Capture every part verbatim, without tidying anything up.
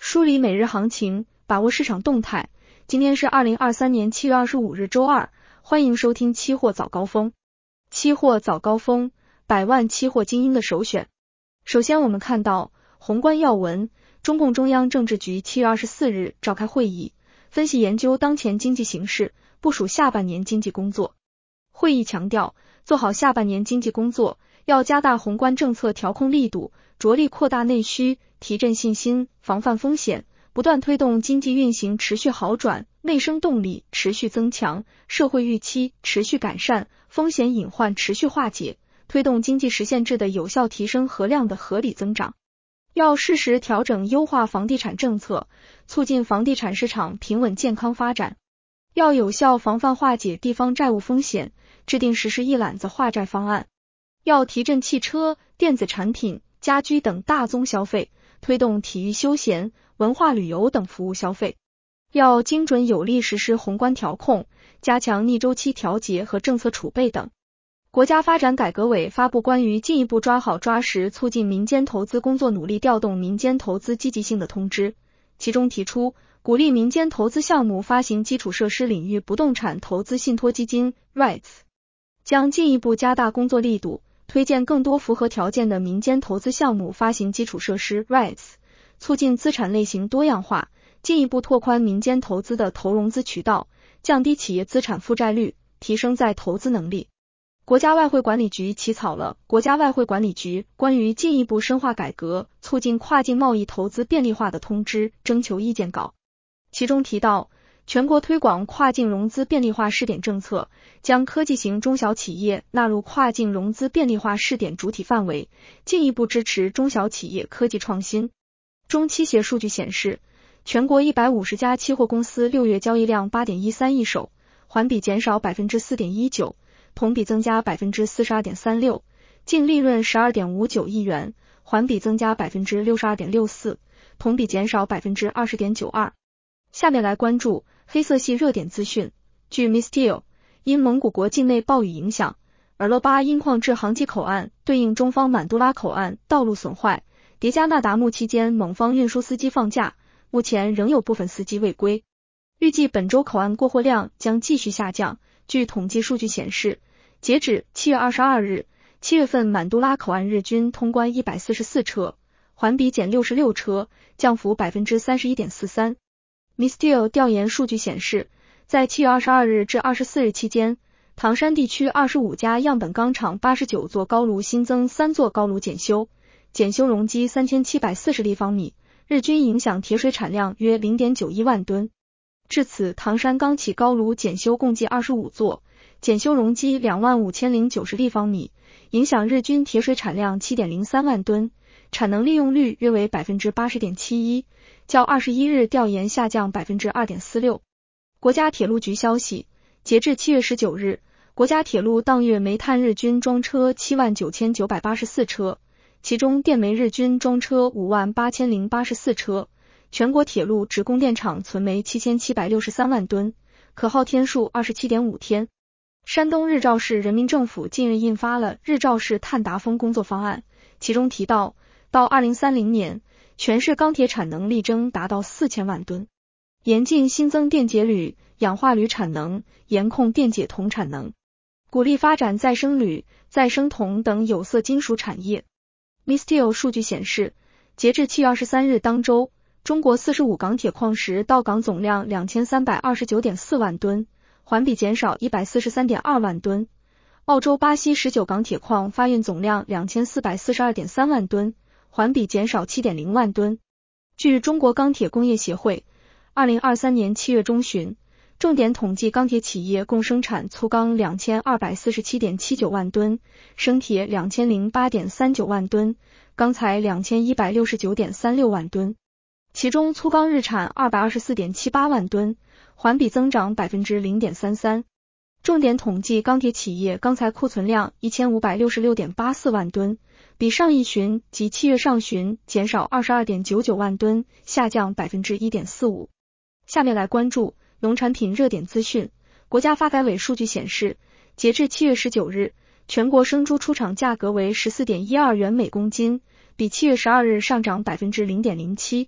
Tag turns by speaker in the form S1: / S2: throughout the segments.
S1: 梳理每日行情，把握市场动态。今天是二零二三年七月二十五日周二，欢迎收听期货早高峰。期货早高峰，百万期货精英的首选。首先我们看到宏观要闻，中共中央政治局七月二十四日召开会议，分析研究当前经济形势，部署下半年经济工作。会议强调，做好下半年经济工作，要加大宏观政策调控力度，着力扩大内需，提振信心，防范风险，不断推动经济运行持续好转，内生动力持续增强，社会预期持续改善，风险隐患持续化解，推动经济实现质的有效提升和量的合理增长。要适时调整优化房地产政策，促进房地产市场平稳健康发展。要有效防范化解地方债务风险，制定实施一揽子化债方案。要提振汽车、电子产品、家居等大宗消费，推动体育休闲、文化旅游等服务消费。要精准有力实施宏观调控，加强逆周期调节和政策储备等。国家发展改革委发布关于进一步抓好抓实促进民间投资工作，努力调动民间投资积极性的通知，其中提出鼓励民间投资项目发行基础设施领域不动产投资信托基金 R E I T S， 将进一步加大工作力度，推荐更多符合条件的民间投资项目发行基础设施 R E I T S， 促进资产类型多样化，进一步拓宽民间投资的投融资渠道，降低企业资产负债率，提升再投资能力。国家外汇管理局起草了《国家外汇管理局关于进一步深化改革促进跨境贸易投资便利化的通知》征求意见稿，其中提到，全国推广跨境融资便利化试点政策，将科技型中小企业纳入跨境融资便利化试点主体范围，进一步支持中小企业科技创新。中期协数据显示，全国一百五十家期货公司六月交易量 八点一三亿手，环比减少 百分之四点一九， 同比增加 百分之四十二点三六， 净利润 十二点五九亿元，环比增加 百分之六十二点六四， 同比减少 百分之二十点九二。下面来关注黑色系热点资讯。据 Misteel， 因蒙古国境内暴雨影响，尔勒巴因矿至航机口岸对应中方满都拉口岸道路损坏，迭加纳达木期间蒙方运输司机放假，目前仍有部分司机未归。预计本周口岸过货量将继续下降。据统计数据显示，截止七月二十二日，七月份满都拉口岸日均通关一百四十四车，环比减六十六车，降幅 百分之三十一点四三。Misteel 调研数据显示，在七月二十二日至二十四日期间，唐山地区二十五家样本钢厂八十九座高炉新增三座高炉检修，检修容积三千七百四十立方米，日均影响铁水产量约 零点九一万吨。至此，唐山钢企高炉检修共计二十五座，检修容积两万五千零九十立方米，影响日均铁水产量 七点零三万吨，产能利用率约为 百分之八十点七一， 较二十一日调研下降 百分之二点四六。 国家铁路局消息，截至七月十九日，国家铁路当月煤炭日均装车 七万九千九百八十四车，其中电煤日均装车 五万八千零八十四车，全国铁路直供电厂存煤七千七百六十三万吨，可耗天数 二十七点五天。山东日照市人民政府近日印发了日照市碳达峰工作方案，其中提到，到二零三零年，全市钢铁产能力争达到四千万吨，严禁新增电解铝、氧化铝产能，严控电解铜产能，鼓励发展再生铝、再生铜等有色金属产业。Misteel 数据显示，截至七月二十三日当周，中国四十五钢铁矿石到港总量 两千三百二十九点四万吨，环比减少 一百四十三点二万吨。澳洲巴西十九钢铁矿发运总量 两千四百四十二点三万吨，环比减少 七点零万吨。据中国钢铁工业协会，二零二三年七月中旬，重点统计钢铁企业共生产粗钢 两千二百四十七点七九万吨，生铁 两千零八点三九万吨，钢材 两千一百六十九点三六万吨。其中粗钢日产 二百二十四点七八万吨，环比增长 百分之零点三三。重点统计钢铁企业钢材库存量 一千五百六十六点八四万吨，比上一旬及七月上旬减少 二十二点九九万吨，下降 百分之一点四五。下面来关注农产品热点资讯。国家发改委数据显示，截至七月十九日，全国生猪出厂价格为 十四点一二元每公斤，比七月十二日上涨 百分之零点零七。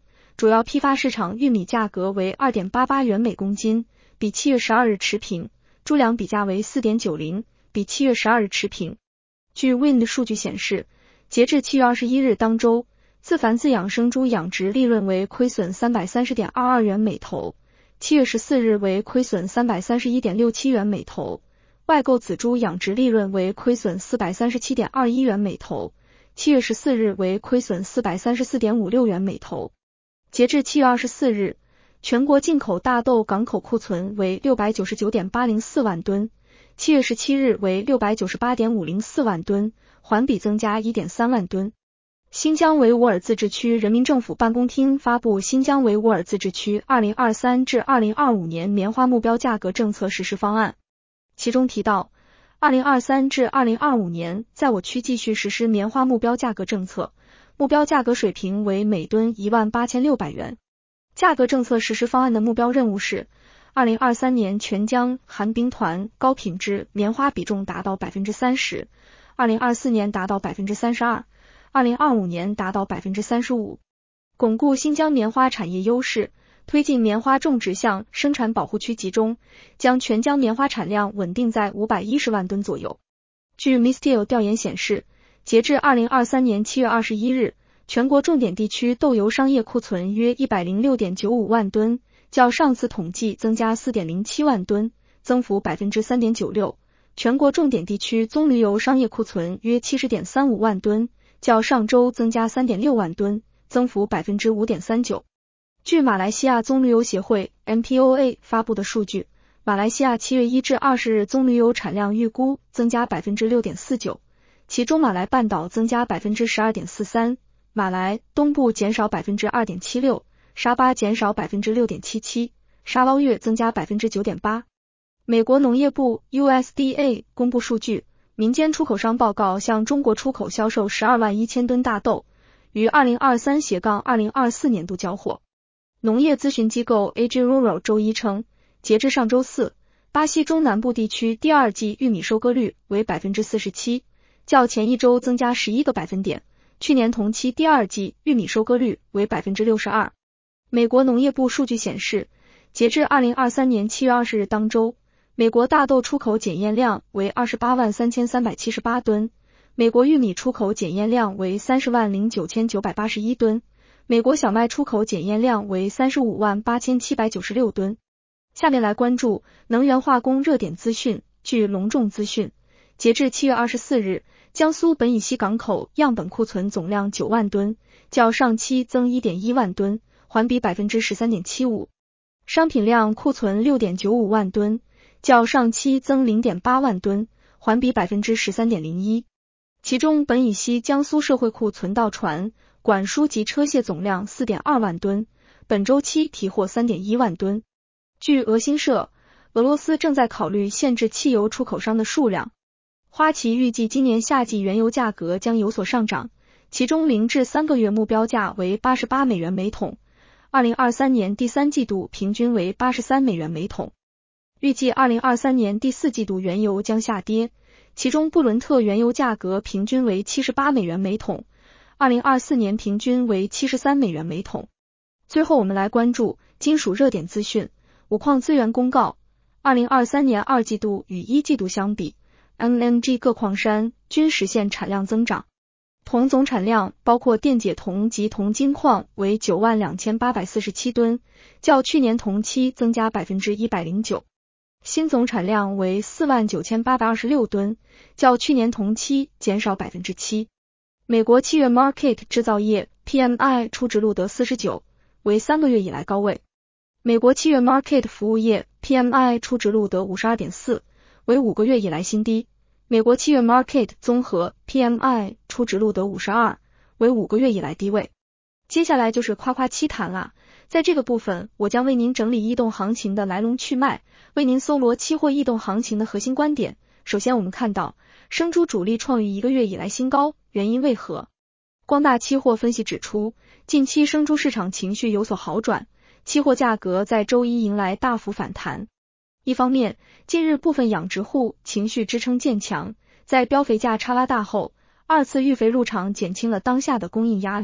S1: 主要批发市场玉米价格为 二点八八元每公斤，比七月十二日持平，猪粮比价为 四点九零，比七月十二日持平。据 W I N 的数据显示，截至七月二十一日当周，自繁自养生猪养殖利润为亏损 三百三十点二二元每头，七月十四日为亏损 三百三十一点六七元每头，外购仔猪养殖利润为亏损 四百三十七点二一元每头，七月十四日为亏损 四百三十四点五六元每头。截至七月二十四日，全国进口大豆港口库存为 六百九十九点八零四万吨，七月十七日为 六百九十八点五零四万吨，环比增加 一点三万吨。新疆维吾尔自治区人民政府办公厅发布新疆维吾尔自治区二零二三至二零二五年棉花目标价格政策实施方案，其中提到二零二三至二零二五年在我区继续实施棉花目标价格政策，目标价格水平为每吨一万八千六百元。价格政策实施方案的目标任务是二零二三年全疆寒冰团高品质棉花比重达到 百分之三十， 二零二四年达到 百分之三十二， 二零二五年达到 百分之三十五。 巩固新疆棉花产业优势，推进棉花种植向生产保护区集中，将全疆棉花产量稳定在五百一十万吨左右。据 Misteel 调研显示，截至二零二三年七月二十一日，全国重点地区豆油商业库存约 一百零六点九五万吨，较上次统计增加 四点零七万吨，增幅 百分之三点九六。 全国重点地区棕榈油商业库存约 七十点三五万吨，较上周增加 三点六万吨，增幅 百分之五点三九。 据马来西亚棕榈油协会 M P O A 发布的数据，马来西亚七月一至二十日棕榈油产量预估增加 百分之六点四九， 其中马来半岛增加 百分之十二点四三， 马来东部减少 百分之二点七六， 沙巴减少 百分之六点七七， 沙捞越增加 百分之九点八。 美国农业部 U S D A 公布数据，民间出口商报告向中国出口销售十二万一千吨大豆，于二零二三至二零二四年度交货。农业咨询机构 A G Rural 周一称，截至上周四，巴西中南部地区第二季玉米收割率为 百分之四十七， 较前一周增加十一个百分点，去年同期第二季玉米收割率为 百分之六十二。 美国农业部数据显示，截至二零二三年七月二十日当周，美国大豆出口检验量为二十八万三千三百七十八吨，美国玉米出口检验量为三十万零九千九百八十一吨，美国小麦出口检验量为三十五万八千七百九十六吨。下面来关注能源化工热点资讯。据隆重资讯，截至七月二十四日，江苏本乙烯港口样本库存总量九万吨，较上期增 一点一万吨，环比 百分之十三点七五。 商品量库存 六点九五万吨，较上期增 零点八万吨，环比 百分之十三点零一。 其中本乙烯江苏社会库存到船、管输及车卸总量 四点二万吨，本周期提货 三点一万吨。据俄新社，俄罗斯正在考虑限制汽油出口商的数量。花旗预计今年夏季原油价格将有所上涨，其中零至三个月目标价为八十八美元每桶，二零二三年第三季度平均为八十三美元每桶。预计二零二三年第四季度原油将下跌，其中布伦特原油价格平均为七十八美元每桶，二零二四年平均为七十三美元每桶。最后我们来关注金属热点资讯。五矿资源公告，二零二三年二季度与一季度相比， N M G 各矿山均实现产量增长。铜总产量包括电解铜及铜金矿为 九万两千八百四十七吨，较去年同期增加 百分之一百零九。锌总产量为 四万九千八百二十六吨，较去年同期减少 百分之七。 美国七月 Market 制造业 P M I 初值录得四十九，为三个月以来高位。美国七月 Market 服务业 P M I 初值录得 五十二点四， 为五个月以来新低。美国七月 Market 综合 P M I 初值录得五十二，为五个月以来低位。接下来就是夸夸七谈啦，在这个部分我将为您整理异动行情的来龙去脉，为您搜罗期货异动行情的核心观点。首先我们看到生猪主力创于一个月以来新高，原因为何？光大期货分析指出，近期生猪市场情绪有所好转，期货价格在周一迎来大幅反弹。一方面，近日部分养殖户情绪支撑渐强，在标肥价差拉大后，二次育肥入场减轻了当下的供应压力。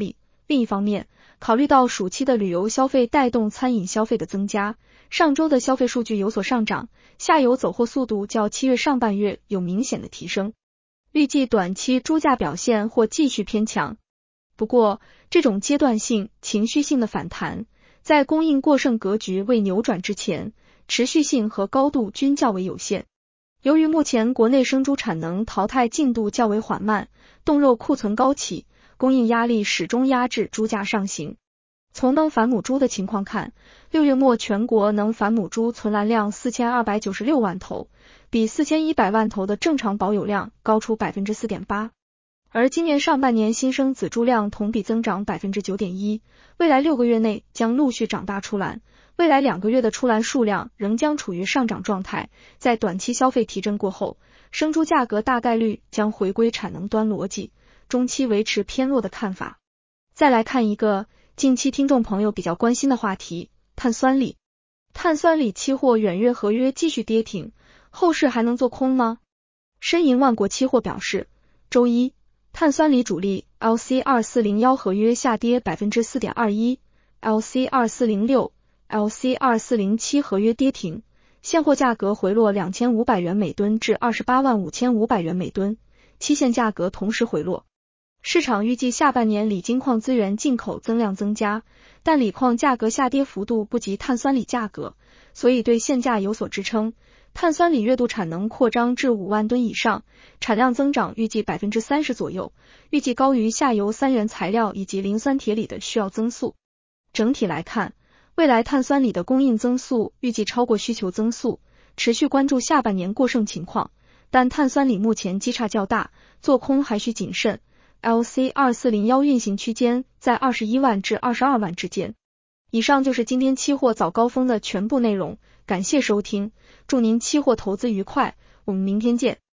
S1: 另一方面，考虑到暑期的旅游消费带动餐饮消费的增加，上周的消费数据有所上涨，下游走货速度较七月上半月有明显的提升。预计短期猪价表现或继续偏强。不过，这种阶段性、情绪性的反弹，在供应过剩格局未扭转之前，持续性和高度均较为有限。由于目前国内生猪产能淘汰进度较为缓慢，冻肉库存高企，供应压力始终压制猪价上行。从能繁母猪的情况看，六月末全国能繁母猪存栏量四千二百九十六万头，比四千一百万头的正常保有量高出 百分之四点八。而今年上半年新生仔猪量同比增长 百分之九点一， 未来六个月内将陆续长大出栏，未来两个月的出栏数量仍将处于上涨状态，在短期消费提振过后，生猪价格大概率将回归产能端逻辑，中期维持偏弱的看法。再来看一个近期听众朋友比较关心的话题，碳酸锂。碳酸锂期货远月合约继续跌停，后市还能做空吗？申银万国期货表示，周一碳酸锂主力 L C 二四零一 合约下跌 百分之四点二一， L C 二四零六、L C 二四零七 合约跌停，现货价格回落两千五百元每吨至二十八万五千五百元每吨，期现价格同时回落。市场预计下半年锂金矿资源进口增量增加，但锂矿价格下跌幅度不及碳酸锂价格，所以对现价有所支撑。碳酸锂月度产能扩张至五万吨以上，产量增长预计 百分之三十 左右，预计高于下游三元材料以及磷酸铁锂的需要增速。整体来看，未来碳酸锂的供应增速预计超过需求增速，持续关注下半年过剩情况，但碳酸锂目前基差较大，做空还需谨慎。L C 二四零一 运行区间在二十一万至二十二万之间。以上就是今天期货早高峰的全部内容，感谢收听，祝您期货投资愉快，我们明天见。